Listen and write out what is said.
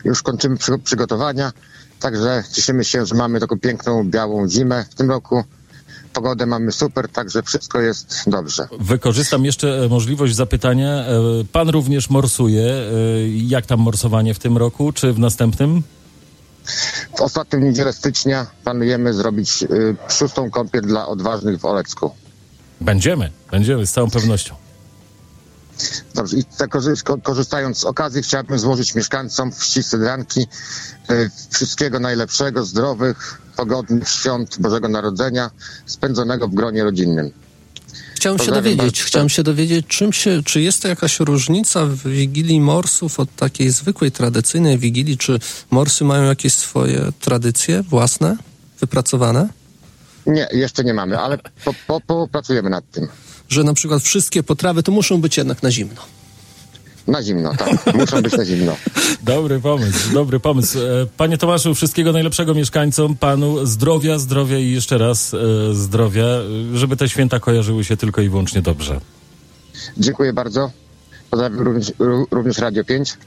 już kończymy przygotowania, także cieszymy się, że mamy taką piękną, białą zimę w tym roku. Pogodę mamy super, także wszystko jest dobrze. Wykorzystam jeszcze możliwość zapytania. Pan również morsuje. Jak tam morsowanie w tym roku, czy w następnym? W ostatnią niedzielę stycznia planujemy zrobić 6. kąpiel dla odważnych w Olecku. Będziemy z całą pewnością. Dobrze, i tak korzystając z okazji chciałbym złożyć mieszkańcom wsi Sydranki wszystkiego najlepszego, zdrowych, pogodnych świąt Bożego Narodzenia, spędzonego w gronie rodzinnym. Chciałem się dowiedzieć, czy jest to jakaś różnica w Wigilii Morsów od takiej zwykłej, tradycyjnej Wigilii? Czy Morsy mają jakieś swoje tradycje własne, wypracowane? Nie, jeszcze nie mamy, ale popracujemy nad tym. Że na przykład wszystkie potrawy to muszą być jednak na zimno. Na zimno, tak. Muszą być na zimno. Dobry pomysł. Panie Tomaszu, wszystkiego najlepszego mieszkańcom, panu zdrowia i jeszcze raz zdrowia, żeby te święta kojarzyły się tylko i wyłącznie dobrze. Dziękuję bardzo. Pozdrawiam również Radio 5.